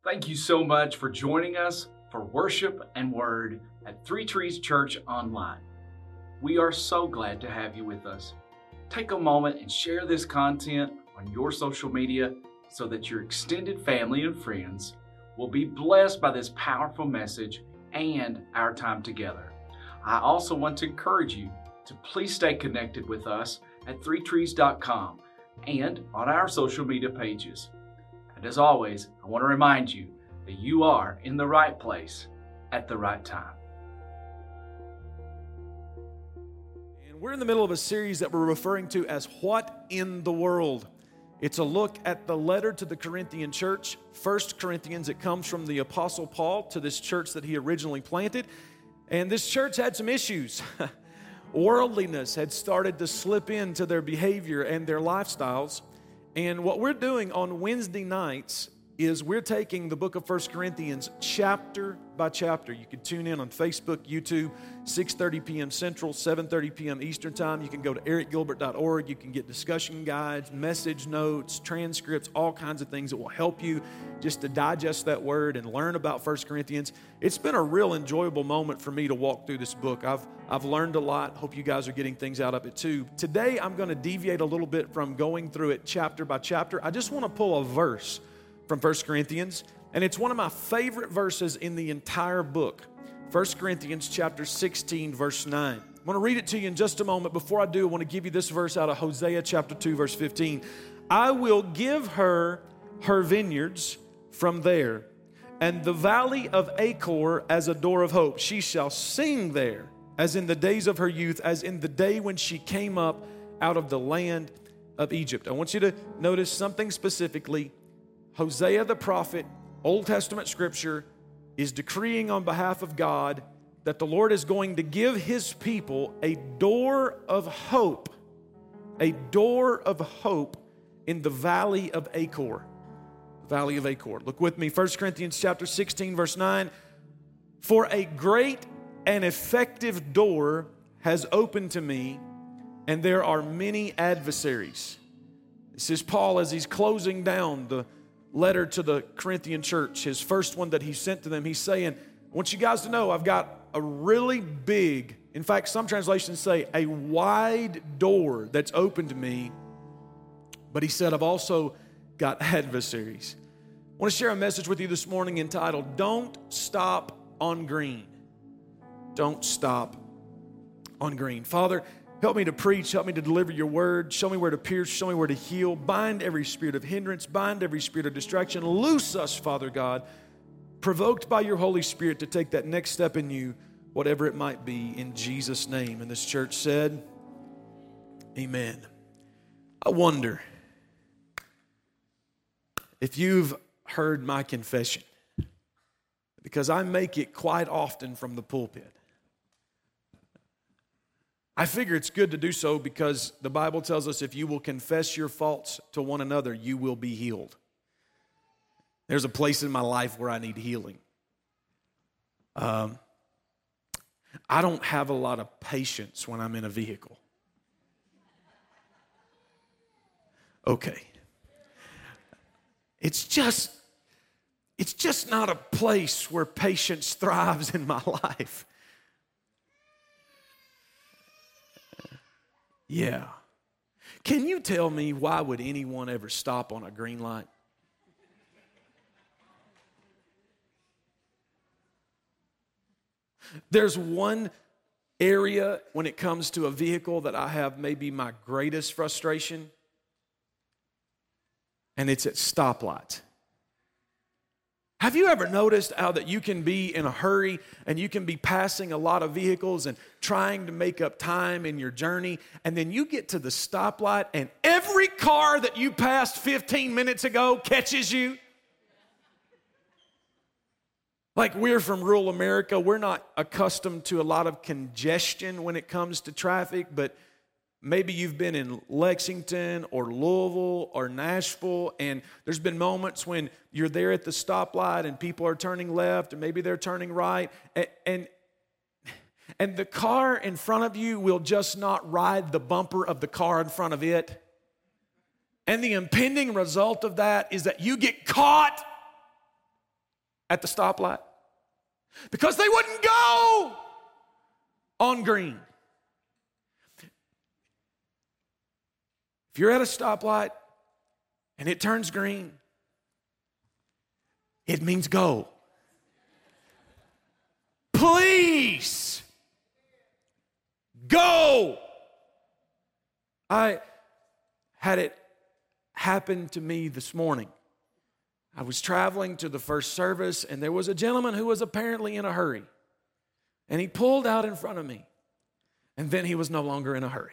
Thank you so much for joining us for worship and word at Three Trees Church Online. We are so glad to have you with us. Take a moment and share this content on your social media so that your extended family and friends will be blessed by this powerful message and our time together. I also want to encourage you to please stay connected with us at threetrees.com and on our social media pages. And as always, I want to remind you that you are in the right place at the right time. And we're in the middle of a series that we're referring to as What in the World? It's a look at the letter to the Corinthian church, 1 Corinthians. It comes from the Apostle Paul to this church that he originally planted. And this church had some issues. Worldliness had started to slip into their behavior and their lifestyles. And what we're doing on Wednesday nights is we're taking the book of 1 Corinthians chapter by chapter. You can tune in on Facebook, YouTube, 6:30 p.m. Central, 7:30 p.m. Eastern Time. You can go to ericgilbert.org. You can get discussion guides, message notes, transcripts, all kinds of things that will help you just to digest that word and learn about 1 Corinthians. It's been a real enjoyable moment for me to walk through this book. I've learned a lot. Hope you guys are getting things out of it too. Today, I'm going to deviate a little bit from going through it chapter by chapter. I just want to pull a verse from 1 Corinthians, and it's one of my favorite verses in the entire book. 1 Corinthians chapter 16, verse 9. I want to read it to you in just a moment. Before I do, I want to give you this verse out of Hosea chapter 2, verse 15. I will give her her vineyards from there, and the valley of Achor as a door of hope. She shall sing there, as in the days of her youth, as in the day when she came up out of the land of Egypt. I want you to notice something specifically. Hosea the prophet, Old Testament scripture, is decreeing on behalf of God that the Lord is going to give his people a door of hope in the valley of Achor. Valley of Achor. Look with me, 1 Corinthians chapter 16, verse 9. For a great and effective door has opened to me, and there are many adversaries. This is Paul as he's closing down the letter to the Corinthian church, his first one that he sent to them. He's saying, I want you guys to know I've got a really big, in fact, some translations say a wide door that's open to me. But he said, I've also got adversaries. I want to share a message with you this morning entitled, Don't Stop on Green. Don't stop on green. Father, help me to preach, help me to deliver your word. Show me where to pierce, show me where to heal. Bind every spirit of hindrance, bind every spirit of distraction. Loose us, Father God, provoked by your Holy Spirit to take that next step in you, whatever it might be, in Jesus' name. And this church said, amen. I wonder if you've heard my confession, because I make it quite often from the pulpit. I figure it's good to do so because the Bible tells us if you will confess your faults to one another, you will be healed. There's a place in my life where I need healing. I don't have a lot of patience when I'm in a vehicle. Okay. It's just not a place where patience thrives in my life. Yeah. Can you tell me why would anyone ever stop on a green light? There's one area when it comes to a vehicle that I have maybe my greatest frustration, and it's at stoplights. Have you ever noticed how that you can be in a hurry and you can be passing a lot of vehicles and trying to make up time in your journey, and then you get to the stoplight and every car that you passed 15 minutes ago catches you? Like, we're from rural America. We're not accustomed to a lot of congestion when it comes to traffic, but maybe you've been in Lexington or Louisville or Nashville, and there's been moments when you're there at the stoplight and people are turning left, or maybe they're turning right, and the car in front of you will just not ride the bumper of the car in front of it. And the impending result of that is that you get caught at the stoplight? Because they wouldn't go on green. If you're at a stoplight and it turns green, it means go. Please go. I had it happen to me this morning. I was traveling to the first service, and there was a gentleman who was apparently in a hurry. And he pulled out in front of me, and then he was no longer in a hurry.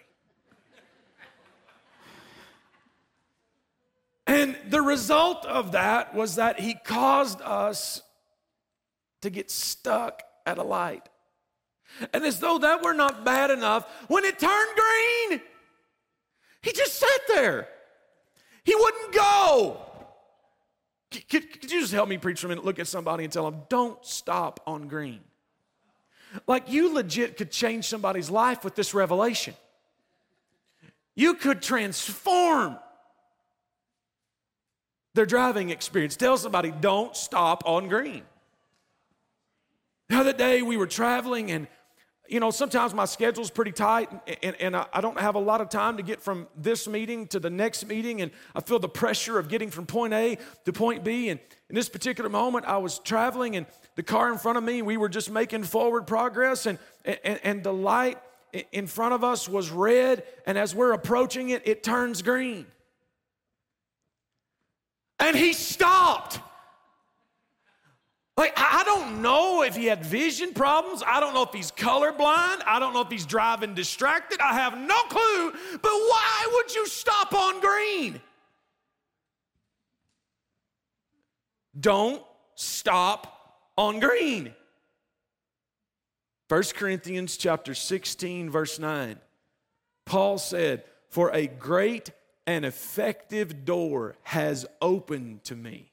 And the result of that was that he caused us to get stuck at a light. And as though that were not bad enough, when it turned green, he just sat there. He wouldn't go. Could you just help me preach for a minute? Look at somebody and tell them, don't stop on green. Like, you legit could change somebody's life with this revelation. You could transform their driving experience. Tell somebody, don't stop on green. The other day we were traveling, and sometimes my schedule's pretty tight, and I don't have a lot of time to get from this meeting to the next meeting, and I feel the pressure of getting from point A to point B. And in this particular moment, I was traveling, and the car in front of me, we were just making forward progress, and the light in front of us was red, and as we're approaching it, it turns green. And he stopped. Like, I don't know if he had vision problems. I don't know if he's colorblind. I don't know if he's driving distracted. I have no clue. But why would you stop on green? Don't stop on green. 1 Corinthians chapter 16, verse 9. Paul said, "For a great and effective door has opened to me."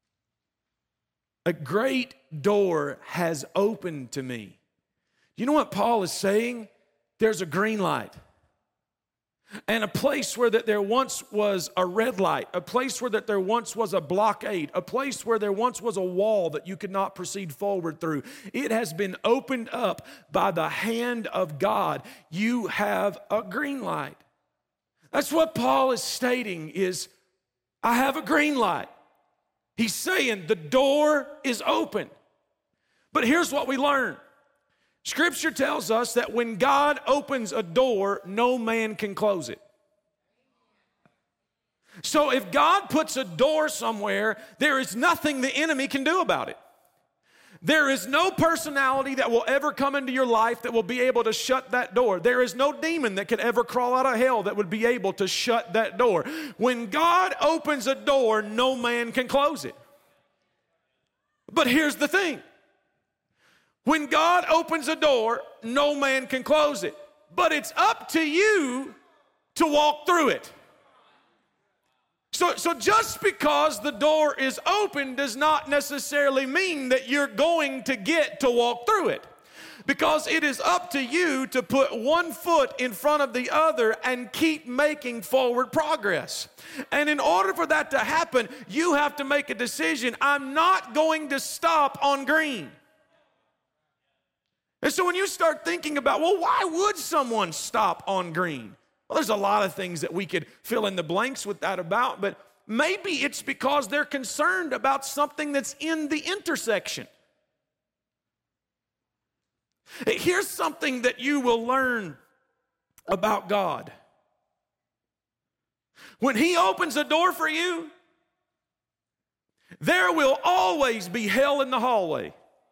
A great door has opened to me. You know what Paul is saying? There's a green light. And a place where that there once was a red light, a place where that there once was a blockade, a place where there once was a wall that you could not proceed forward through. It has been opened up by the hand of God. You have a green light. That's what Paul is stating is, I have a green light. He's saying the door is open. But here's what we learn. Scripture tells us that when God opens a door, no man can close it. So if God puts a door somewhere, there is nothing the enemy can do about it. There is no personality that will ever come into your life that will be able to shut that door. There is no demon that could ever crawl out of hell that would be able to shut that door. When God opens a door, no man can close it. But here's the thing. When God opens a door, no man can close it. But it's up to you to walk through it. So just because the door is open does not necessarily mean that you're going to get to walk through it. Because it is up to you to put one foot in front of the other and keep making forward progress. And in order for that to happen, you have to make a decision. I'm not going to stop on green. And so when you start thinking about, well, why would someone stop on green? Well, there's a lot of things that we could fill in the blanks with that about, but maybe it's because they're concerned about something that's in the intersection. Here's something that you will learn about God. When He opens a door for you, there will always be hell in the hallway.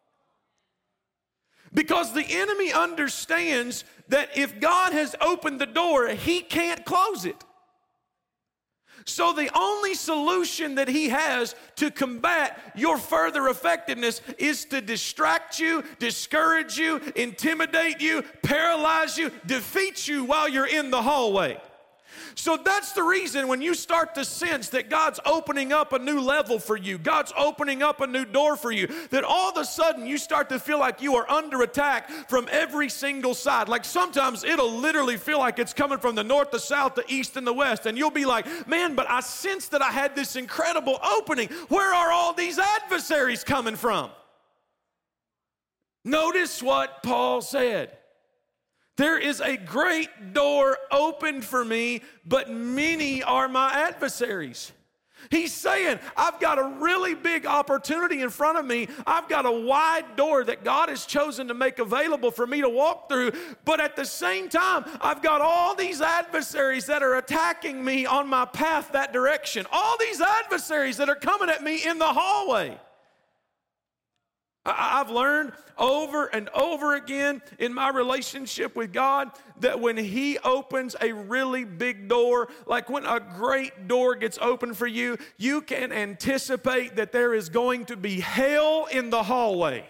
Because the enemy understands that if God has opened the door, he can't close it. So the only solution that he has to combat your further effectiveness is to distract you, discourage you, intimidate you, paralyze you, defeat you while you're in the hallway. So that's the reason when you start to sense that God's opening up a new level for you, God's opening up a new door for you, that all of a sudden you start to feel like you are under attack from every single side. Like sometimes it'll literally feel like it's coming from the north, the south, the east, and the west. And you'll be like, man, but I sense that I had this incredible opening. Where are all these adversaries coming from? Notice what Paul said. There is a great door opened for me, but many are my adversaries. He's saying, I've got a really big opportunity in front of me. I've got a wide door that God has chosen to make available for me to walk through. But at the same time, I've got all these adversaries that are attacking me on my path that direction. All these adversaries that are coming at me in the hallway. I've learned over and over again in my relationship with God that when He opens a really big door, like when a great door gets open for you, you can anticipate that there is going to be hell in the hallway.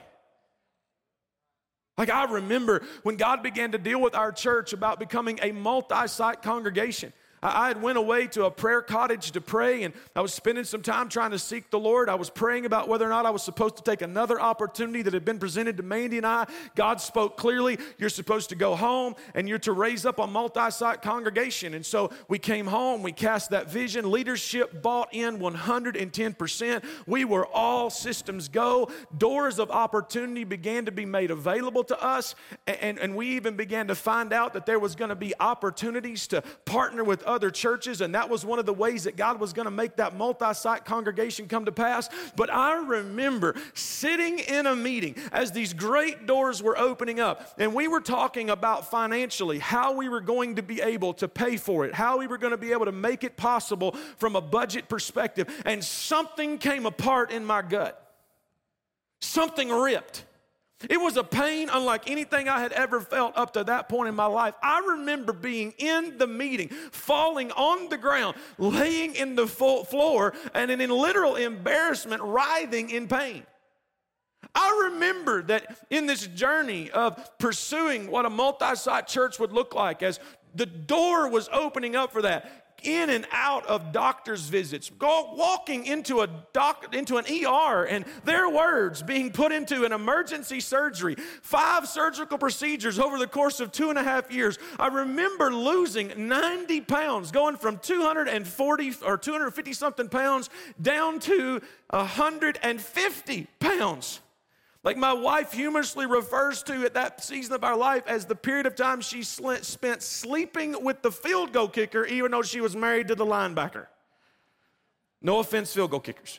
Like I remember when God began to deal with our church about becoming a multi-site congregation. I had went away to a prayer cottage to pray, and I was spending some time trying to seek the Lord. I was praying about whether or not I was supposed to take another opportunity that had been presented to Mandy and I. God spoke clearly, you're supposed to go home, and you're to raise up a multi-site congregation. And so we came home, we cast that vision. Leadership bought in 110%. We were all systems go. Doors of opportunity began to be made available to us, and we even began to find out that there was going to be opportunities to partner with other churches, and that was one of the ways that God was going to make that multi-site congregation come to pass. But I remember sitting in a meeting as these great doors were opening up, and we were talking about financially how we were going to be able to pay for it, how we were going to be able to make it possible from a budget perspective, and something came apart in my gut. Something ripped. It was a pain unlike anything I had ever felt up to that point in my life. I remember being in the meeting, falling on the ground, laying in the floor, and in literal embarrassment, writhing in pain. I remember that in this journey of pursuing what a multi-site church would look like, as the door was opening up for that, in and out of doctor's visits, walking into an ER, and their words being put into an emergency surgery, 5 surgical procedures over the course of 2.5 years. I remember losing 90 pounds, going from 240 or 250 something pounds down to 150 pounds. Like my wife humorously refers to at that season of our life as the period of time she spent sleeping with the field goal kicker, even though she was married to the linebacker. No offense, field goal kickers.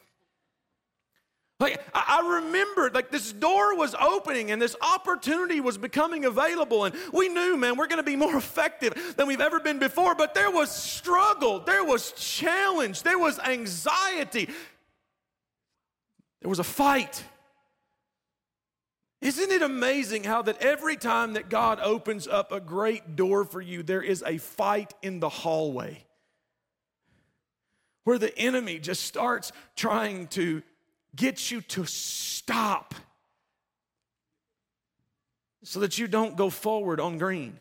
Like I remember, like this door was opening and this opportunity was becoming available, and we knew, man, we're going to be more effective than we've ever been before. But there was struggle, there was challenge, there was anxiety, there was a fight. Isn't it amazing how that every time that God opens up a great door for you, there is a fight in the hallway where the enemy just starts trying to get you to stop so that you don't go forward on green.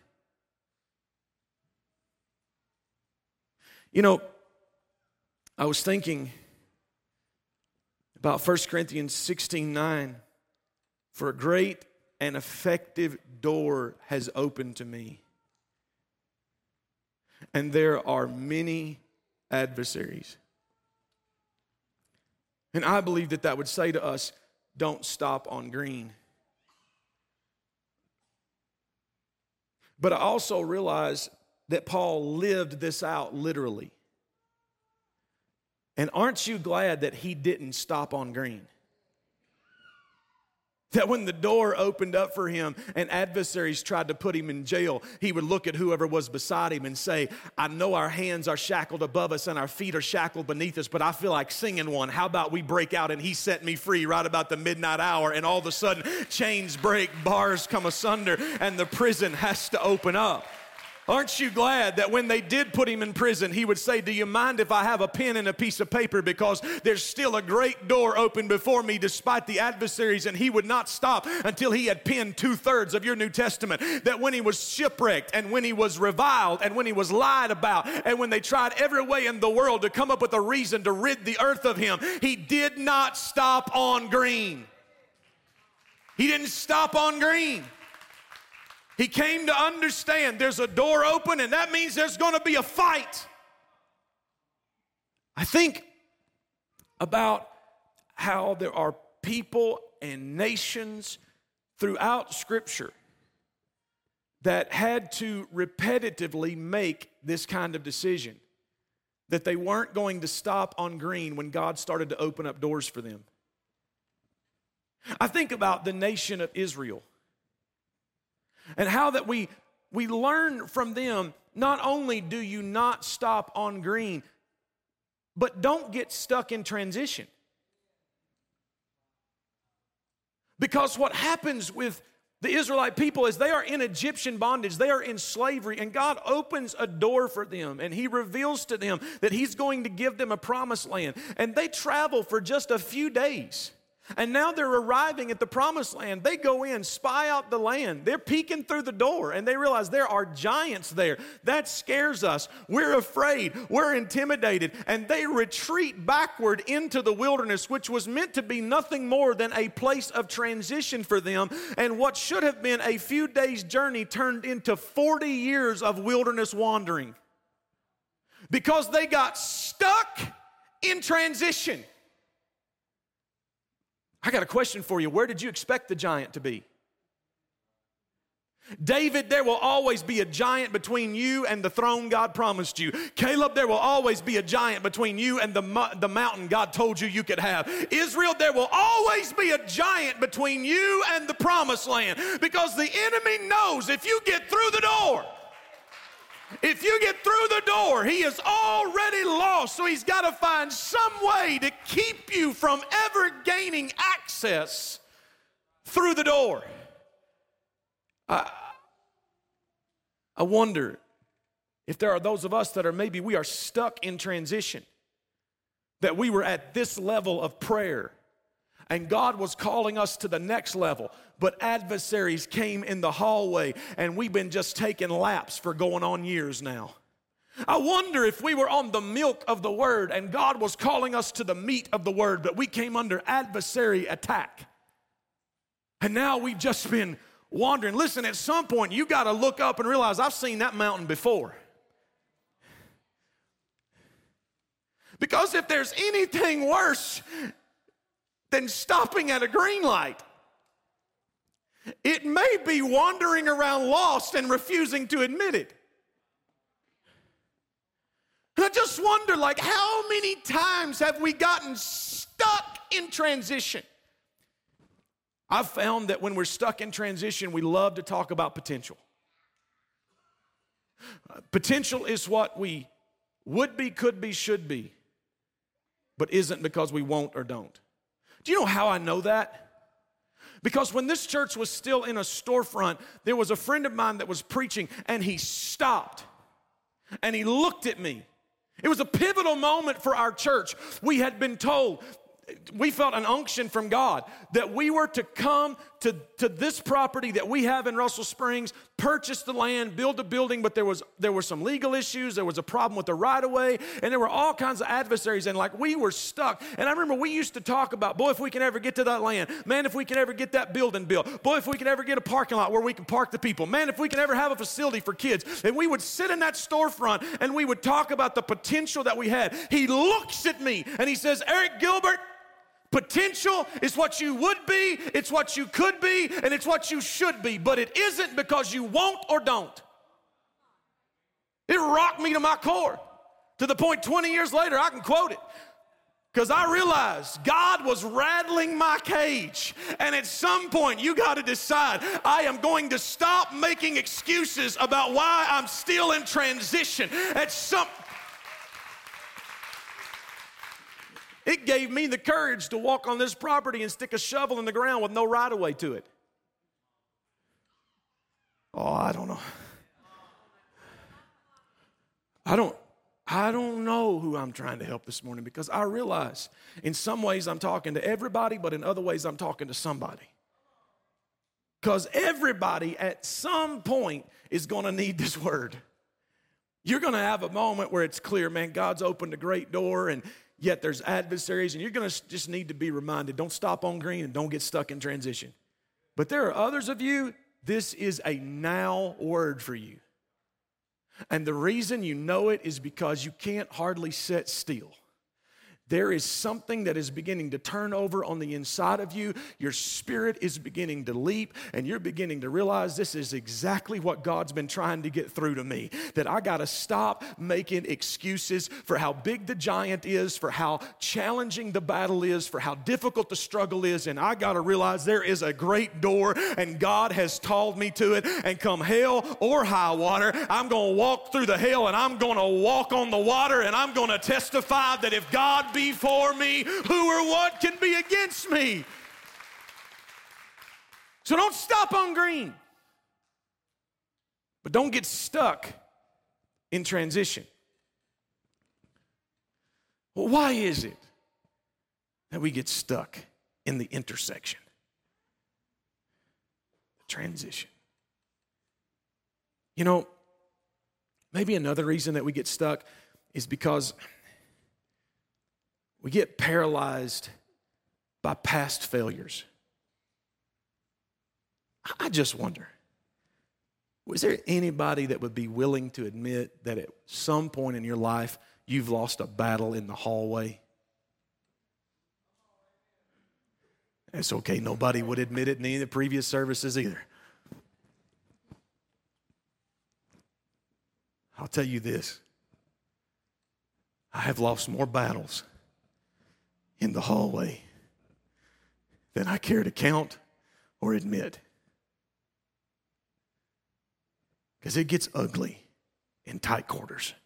You know, I was thinking about 1 Corinthians 16:9. For a great and effective door has opened to me, and there are many adversaries. And I believe that that would say to us, don't stop on green. But I also realize that Paul lived this out literally. And aren't you glad that he didn't stop on green? That when the door opened up for him and adversaries tried to put him in jail, he would look at whoever was beside him and say, I know our hands are shackled above us and our feet are shackled beneath us, but I feel like singing one. How about we break out and he set me free right about the midnight hour, and all of a sudden chains break, bars come asunder, and the prison has to open up. Aren't you glad that when they did put him in prison, he would say, do you mind if I have a pen and a piece of paper, because there's still a great door open before me despite the adversaries. And he would not stop until he had penned 2/3 of your New Testament. That when he was shipwrecked and when he was reviled and when he was lied about and when they tried every way in the world to come up with a reason to rid the earth of him, he did not stop on green. He didn't stop on green. He came to understand there's a door open, and that means there's going to be a fight. I think about how there are people and nations throughout Scripture that had to repetitively make this kind of decision, that they weren't going to stop on green when God started to open up doors for them. I think about the nation of Israel. And how that we learn from them, not only do you not stop on green, but don't get stuck in transition. Because what happens with the Israelite people is they are in Egyptian bondage, they are in slavery, and God opens a door for them, and He reveals to them that He's going to give them a promised land. And they travel for just a few days. And now they're arriving at the promised land. They go in, spy out the land. They're peeking through the door, and they realize there are giants there. That scares us. We're afraid. We're intimidated. And they retreat backward into the wilderness, which was meant to be nothing more than a place of transition for them. And what should have been a few days' journey turned into 40 years of wilderness wandering. Because they got stuck in transition. I got a question for you. Where did you expect the giant to be? David, there will always be a giant between you and the throne God promised you. Caleb, there will always be a giant between you and the mountain God told you could have. Israel, there will always be a giant between you and the promised land, because the enemy knows if you get through the door, he is already lost. So he's got to find some way to keep you from ever gaining access through the door. I wonder if there are those of us that are maybe we are stuck in transition, that we were at this level of prayer and God was calling us to the next level, but adversaries came in the hallway and we've been just taking laps for going on years now. I wonder if we were on the milk of the Word and God was calling us to the meat of the Word, but we came under adversary attack. And now we've just been wandering. Listen, at some point you got to look up and realize I've seen that mountain before. Because if there's anything worse than stopping at a green light, it may be wandering around lost and refusing to admit it. I just wonder, how many times have we gotten stuck in transition? I've found that when we're stuck in transition, we love to talk about potential. Potential is what we would be, could be, should be, but isn't because we won't or don't. Do you know how I know that? Because when this church was still in a storefront, there was a friend of mine that was preaching, and he stopped, and he looked at me. It was a pivotal moment for our church. We had been told, we felt an unction from God that we were to come to this property that we have in Russell Springs, purchase the land, build a building, but there were some legal issues, there was a problem with the right-of-way, and there were all kinds of adversaries, and we were stuck. And I remember we used to talk about, boy, if we can ever get to that land, man, if we can ever get that building built, boy, if we can ever get a parking lot where we can park the people, man, if we can ever have a facility for kids. And we would sit in that storefront and we would talk about the potential that we had. He looks at me and he says, Eric Gilbert, potential is what you would be, it's what you could be, and it's what you should be, but it isn't because you won't or don't. It rocked me to my core, to the point 20 years later I can quote it, because I realized God was rattling my cage, and at some point you got to decide, I am going to stop making excuses about why I'm still in transition. It gave me the courage to walk on this property and stick a shovel in the ground with no right-of-way to it. Oh, I don't know. I don't know who I'm trying to help this morning, because I realize in some ways I'm talking to everybody, but in other ways I'm talking to somebody. Because everybody at some point is going to need this word. You're going to have a moment where it's clear, man, God's opened a great door, and yet there's adversaries, and you're going to just need to be reminded, don't stop on green and don't get stuck in transition. But there are others of you, this is a now word for you. And the reason you know it is because you can't hardly sit still. There is something that is beginning to turn over on the inside of you. Your spirit is beginning to leap, and you're beginning to realize this is exactly what God's been trying to get through to me. That I got to stop making excuses for how big the giant is, for how challenging the battle is, for how difficult the struggle is, and I got to realize there is a great door, and God has called me to it, and come hell or high water, I'm going to walk through the hell, and I'm going to walk on the water, and I'm going to testify that if God be for me, who or what can be against me? So don't stop on green. But don't get stuck in transition. Well, why is it that we get stuck in the intersection? The transition. You know, maybe another reason that we get stuck is because we get paralyzed by past failures. I just wonder, was there anybody that would be willing to admit that at some point in your life you've lost a battle in the hallway? It's okay, nobody would admit it in any of the previous services either. I'll tell you this, I have lost more battles in the hallway than I care to count or admit. Because it gets ugly in tight quarters.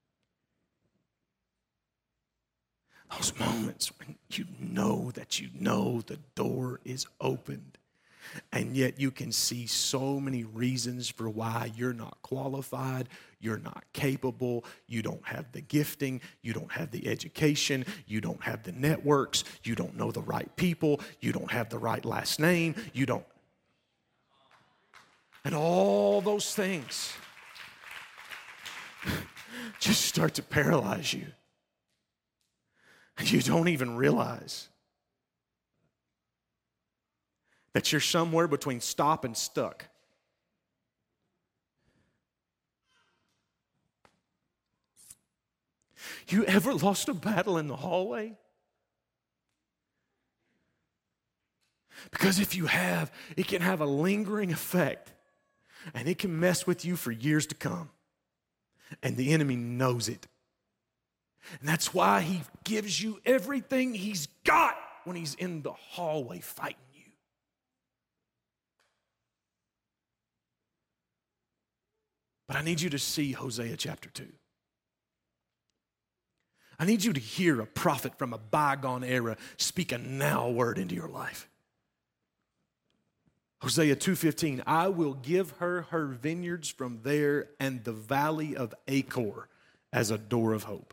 Those moments when you know the door is opened, and yet you can see so many reasons for why you're not qualified, you're not capable, you don't have the gifting, you don't have the education, you don't have the networks, you don't know the right people, you don't have the right last name, you don't. And all those things just start to paralyze you. And you don't even realize that you're somewhere between stop and stuck. You ever lost a battle in the hallway? Because if you have, it can have a lingering effect, and it can mess with you for years to come. And the enemy knows it. And that's why he gives you everything he's got when he's in the hallway fighting you. But I need you to see Hosea chapter 2. I need you to hear a prophet from a bygone era speak a now word into your life. Hosea 2:15, I will give her her vineyards from there and the valley of Achor as a door of hope.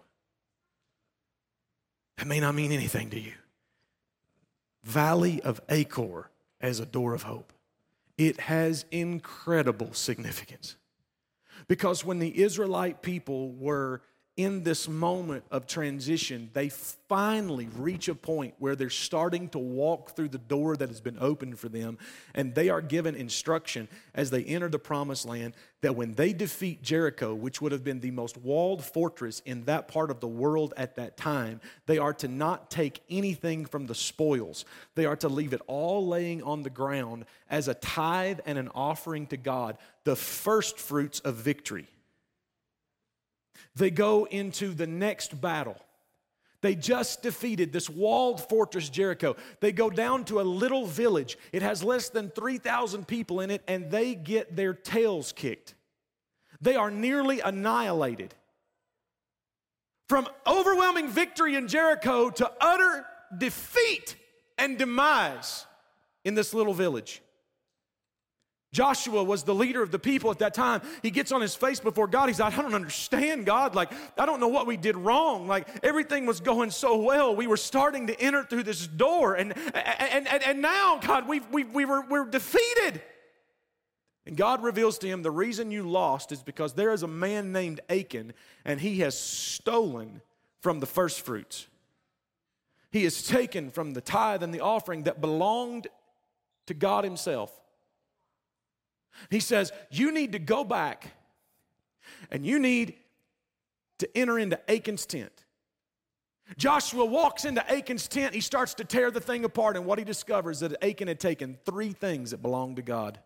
That may not mean anything to you. Valley of Achor as a door of hope. It has incredible significance. Because when the Israelite people were in this moment of transition, they finally reach a point where they're starting to walk through the door that has been opened for them, and they are given instruction as they enter the promised land that when they defeat Jericho, which would have been the most walled fortress in that part of the world at that time, they are to not take anything from the spoils. They are to leave it all laying on the ground as a tithe and an offering to God, the first fruits of victory. They go into the next battle. They just defeated this walled fortress, Jericho. They go down to a little village. It has less than 3,000 people in it, and they get their tails kicked. They are nearly annihilated. From overwhelming victory in Jericho to utter defeat and demise in this little village. Joshua was the leader of the people at that time. He gets on his face before God. He's like, I don't understand, God. Like, I don't know what we did wrong. Like, everything was going so well. We were starting to enter through this door. And now, God, we're defeated. And God reveals to him, the reason you lost is because there is a man named Achan, and he has stolen from the first fruits. He has taken from the tithe and the offering that belonged to God himself. He says, you need to go back and you need to enter into Achan's tent. Joshua walks into Achan's tent. He starts to tear the thing apart, and what he discovers is that Achan had taken 3 things that belonged to God.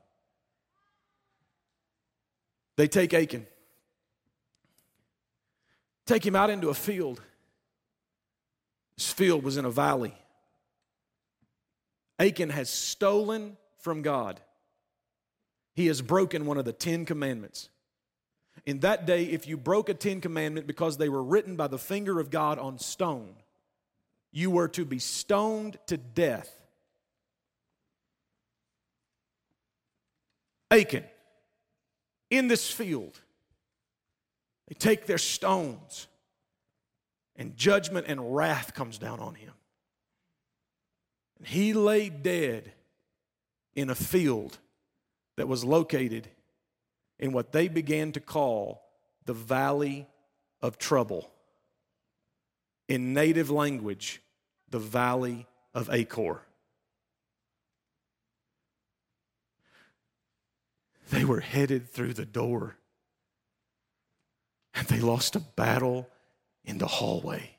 They take Achan, take him out into a field. This field was in a valley. Achan has stolen from God. He has broken one of the 10 commandments. In that day, if you broke a 10 commandment because they were written by the finger of God on stone, you were to be stoned to death. Achan, in this field, they take their stones, and judgment and wrath comes down on him. And he lay dead in a field that was located in what they began to call the Valley of Trouble. In native language, the Valley of Achor. They were headed through the door, and they lost a battle in the hallway.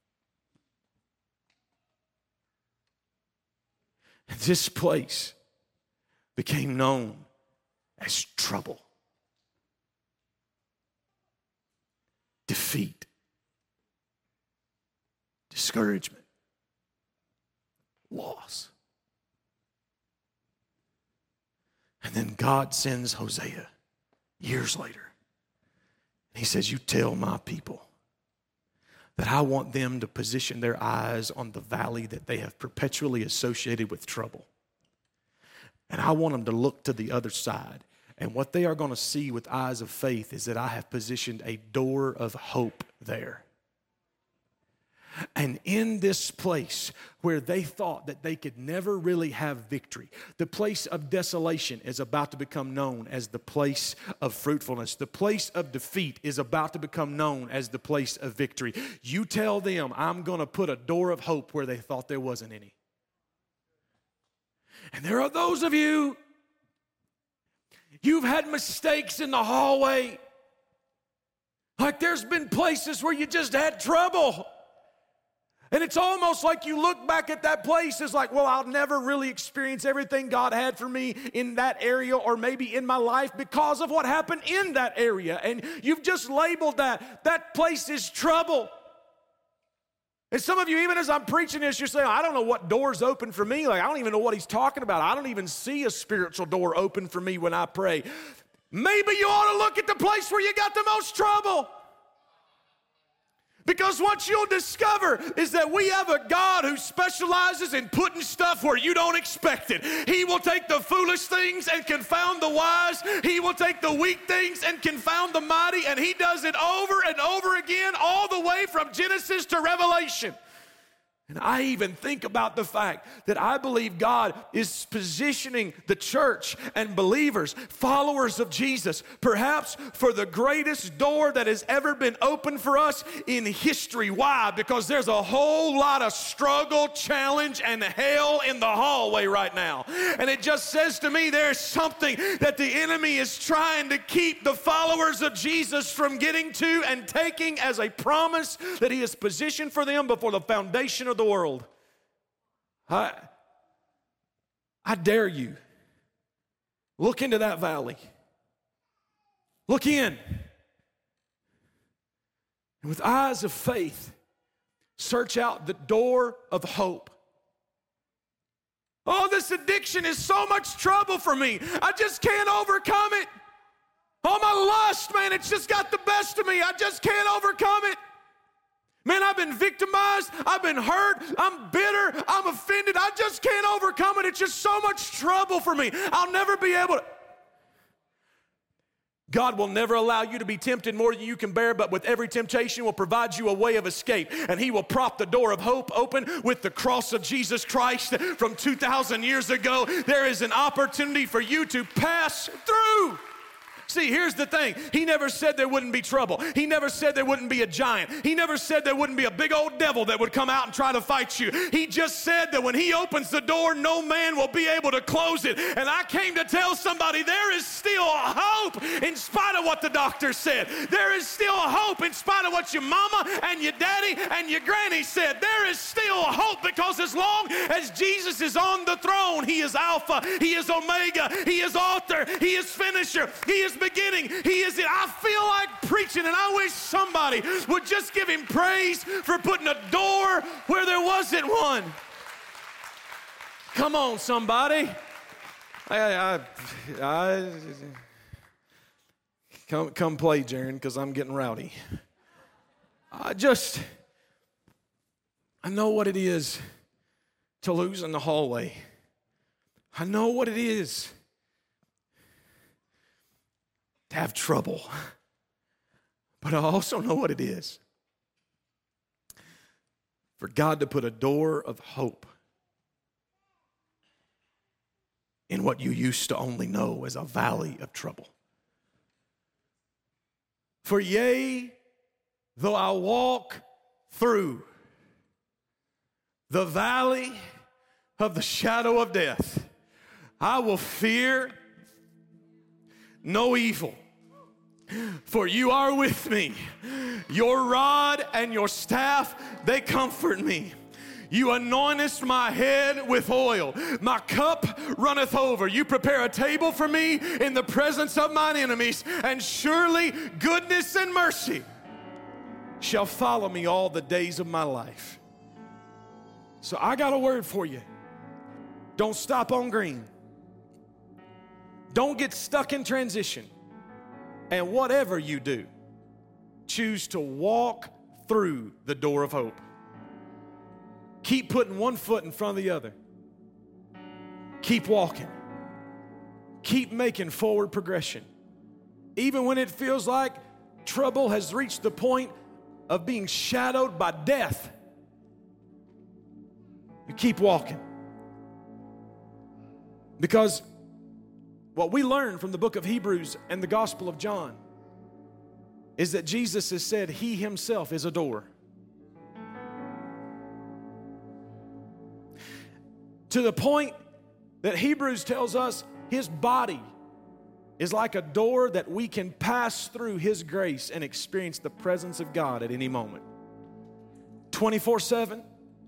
And this place became known as trouble, defeat, discouragement, loss. And then God sends Hosea years later. He says, you tell my people that I want them to position their eyes on the valley that they have perpetually associated with trouble. And I want them to look to the other side. And what they are going to see with eyes of faith is that I have positioned a door of hope there. And in this place where they thought that they could never really have victory, the place of desolation is about to become known as the place of fruitfulness. The place of defeat is about to become known as the place of victory. You tell them, I'm going to put a door of hope where they thought there wasn't any. And there are those of you, you've had mistakes in the hallway. Like there's been places where you just had trouble. And it's almost like you look back at that place as like, well, I'll never really experience everything God had for me in that area or maybe in my life because of what happened in that area. And you've just labeled that place is trouble. And some of you, even as I'm preaching this, you're saying, I don't know what door's open for me. Like, I don't even know what he's talking about. I don't even see a spiritual door open for me when I pray. Maybe you ought to look at the place where you got the most trouble. Because what you'll discover is that we have a God who specializes in putting stuff where you don't expect it. He will take the foolish things and confound the wise. He will take the weak things and confound the mighty. And he does it over and over again, all the way from Genesis to Revelation. And I even think about the fact that I believe God is positioning the church and believers, followers of Jesus, perhaps for the greatest door that has ever been opened for us in history. Why? Because there's a whole lot of struggle, challenge, and hell in the hallway right now. And it just says to me there's something that the enemy is trying to keep the followers of Jesus from getting to and taking as a promise that he has positioned for them before the foundation of the world. I dare you, look into that valley. Look in. And with eyes of faith, search out the door of hope. Oh, this addiction is so much trouble for me. I just can't overcome it. Oh, my lust, man, it's just got the best of me. I just can't overcome it. Man, I've been victimized, I've been hurt, I'm bitter, I'm offended, I just can't overcome it. It's just so much trouble for me. I'll never be able to. God will never allow you to be tempted more than you can bear, but with every temptation will provide you a way of escape. And He will prop the door of hope open with the cross of Jesus Christ from 2,000 years ago. There is an opportunity for you to pass through. See, here's the thing. He never said there wouldn't be trouble. He never said there wouldn't be a giant. He never said there wouldn't be a big old devil that would come out and try to fight you. He just said that when He opens the door, no man will be able to close it. And I came to tell somebody there is still hope in spite of what the doctor said. There is still hope in spite of what your mama and your daddy and your granny said. There is still hope, because as long as Jesus is on the throne, He is Alpha, He is Omega, He is author, He is finisher, He is beginning, He is it. I feel like preaching, and I wish somebody would just give Him praise for putting a door where there wasn't one. Come on, somebody. Come play, Jaron, because I'm getting rowdy. I know what it is to lose in the hallway. I know what it is to have trouble. But I also know what it is for God to put a door of hope in what you used to only know as a valley of trouble. For yea, though I walk through the valley of the shadow of death, I will fear no evil, for you are with me. Your rod and your staff, they comfort me. You anointest my head with oil. My cup runneth over. You prepare a table for me in the presence of mine enemies, and surely goodness and mercy shall follow me all the days of my life. So I got a word for you. Don't stop on green. Don't get stuck in transition. And whatever you do, choose to walk through the door of hope. Keep putting one foot in front of the other. Keep walking. Keep making forward progression. Even when it feels like trouble has reached the point of being shadowed by death, you keep walking. Because what we learn from the book of Hebrews and the Gospel of John is that Jesus has said He Himself is a door. To the point that Hebrews tells us His body is like a door that we can pass through His grace and experience the presence of God at any moment. 24/7,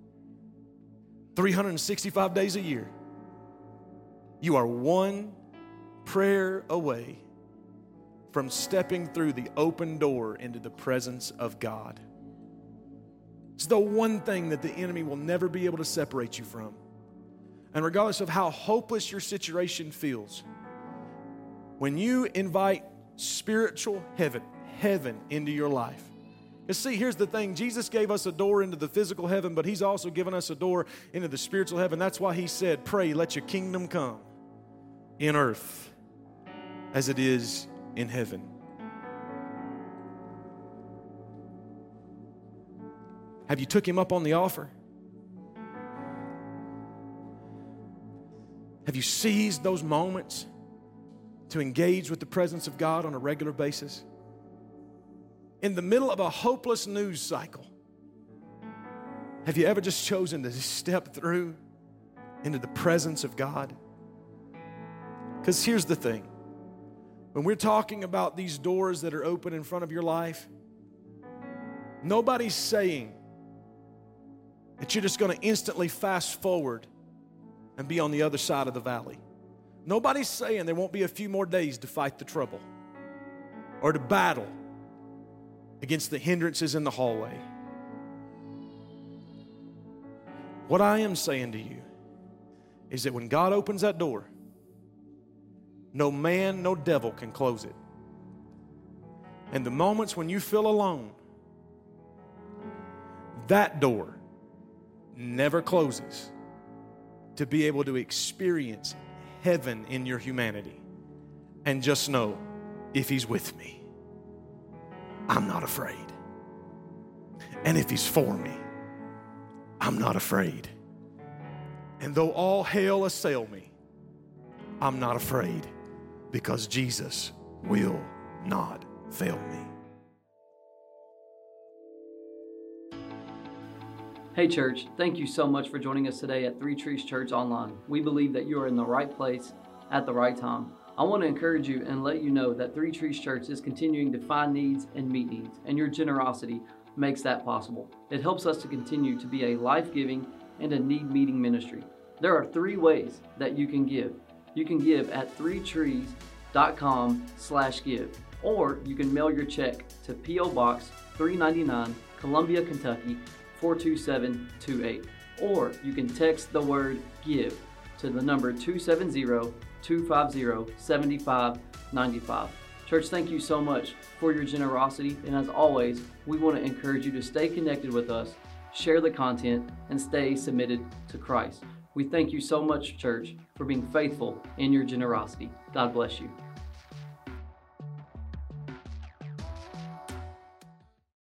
365 days a year. You are one prayer away from stepping through the open door into the presence of God. It's the one thing that the enemy will never be able to separate you from. And regardless of how hopeless your situation feels, when you invite spiritual heaven into your life. Because see, here's the thing. Jesus gave us a door into the physical heaven, but He's also given us a door into the spiritual heaven. That's why He said, pray, let your kingdom come in earth as it is in heaven. Have you took Him up on the offer? Have you seized those moments to engage with the presence of God on a regular basis? In the middle of a hopeless news cycle, have you ever just chosen to step through into the presence of God? Because here's the thing. When we're talking about these doors that are open in front of your life, nobody's saying that you're just going to instantly fast forward and be on the other side of the valley. Nobody's saying there won't be a few more days to fight the trouble or to battle against the hindrances in the hallway. What I am saying to you is that when God opens that door, no man, no devil can close it. And the moments when you feel alone, that door never closes to be able to experience heaven in your humanity. And just know if He's with me, I'm not afraid. And if He's for me, I'm not afraid. And though all hell assail me, I'm not afraid, because Jesus will not fail me. Hey church, thank you so much for joining us today at Three Trees Church Online. We believe that you are in the right place at the right time. I want to encourage you and let you know that Three Trees Church is continuing to find needs and meet needs, and your generosity makes that possible. It helps us to continue to be a life-giving and a need-meeting ministry. There are 3 ways that you can give. You can give at threetrees.com/give, or you can mail your check to P.O. Box 399, Columbia, Kentucky 42728, or you can text the word GIVE to the number 270-250-7595. Church, thank you so much for your generosity, and as always, we want to encourage you to stay connected with us, share the content, and stay submitted to Christ. We thank you so much, church, for being faithful in your generosity. God bless you.